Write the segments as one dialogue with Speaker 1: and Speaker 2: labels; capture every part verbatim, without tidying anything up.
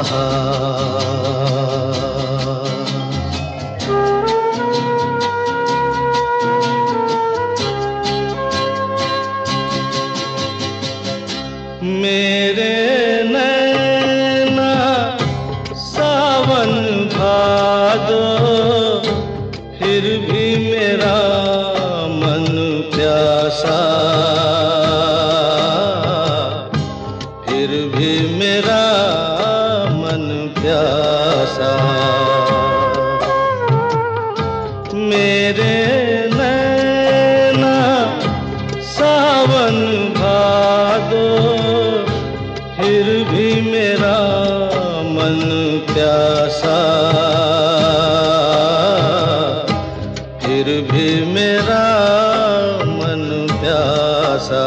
Speaker 1: मेरे नैना सावन भादो, फिर भी मेरा मन प्यासा, फिर भी मेरा मन प्यासा। मेरे नैना सावन भादो, फिर भी मेरा मन प्यासा, फिर भी मेरा मन प्यासा।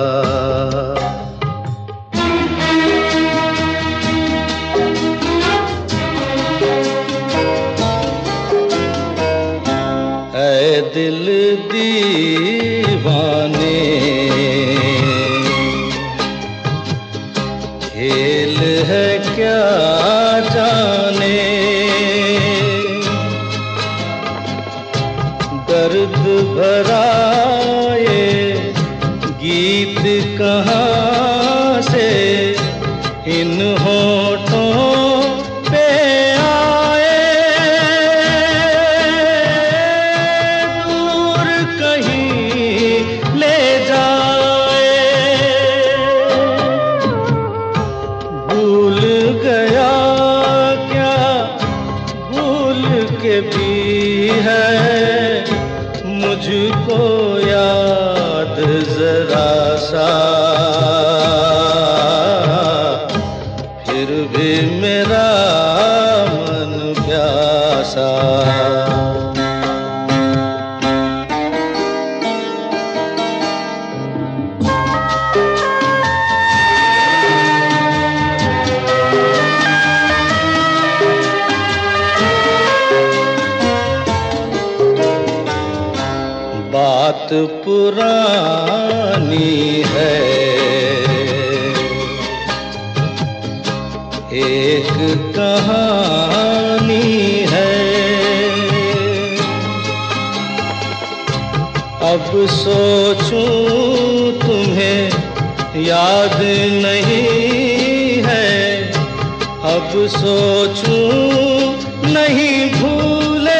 Speaker 1: ऐ दिल दीवाने, खेल है क्या जाने, दर्द भरा ये गीत कहाँ से इन होठों पे आए। दूर कहीं ले जाए, भूल गया क्या भूल के भी है मुझको याद जरा सा, फिर भी मेरा मन प्यासा। बात पुरानी है, एक कहानी है, अब सोचूं तुम्हें याद नहीं है, अब सोचूं नहीं भूले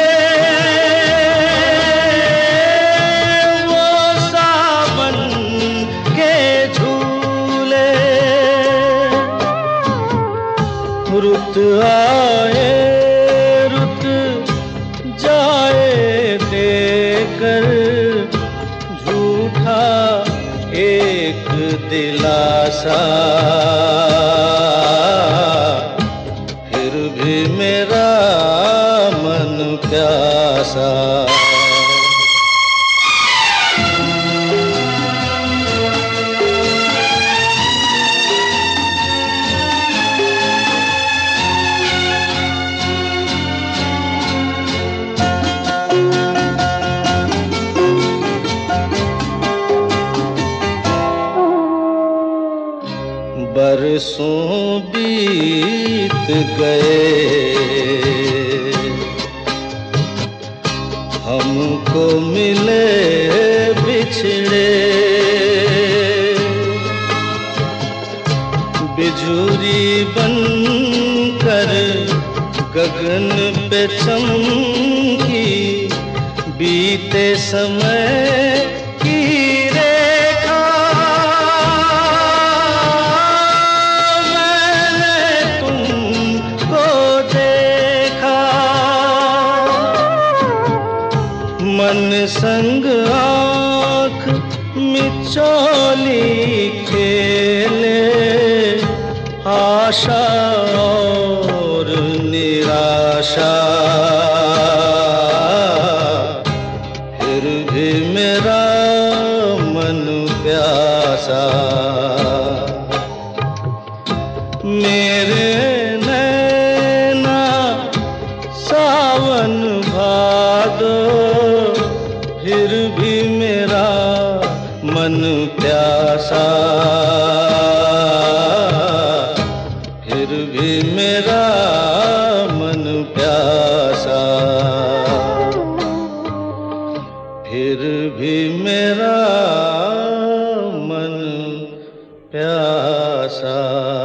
Speaker 1: रुत आए रुत जाए देकर झूठा एक दिलासा, फिर भी मेरा मन प्यासा। बरसों बीत गए, हमको मिले बिछड़े, बिजुरी बनकर गगन पे चमकी, बीते समय की मन संग आँख मिचौली खेले, आशा और निराशा, फिर भी मेरा मन प्यासा। मेरे नैना सावन भादो, फिर भी मेरा मन प्यासा, फिर भी भी मेरा मन प्यासा, फिर भी मेरा मन प्यासा।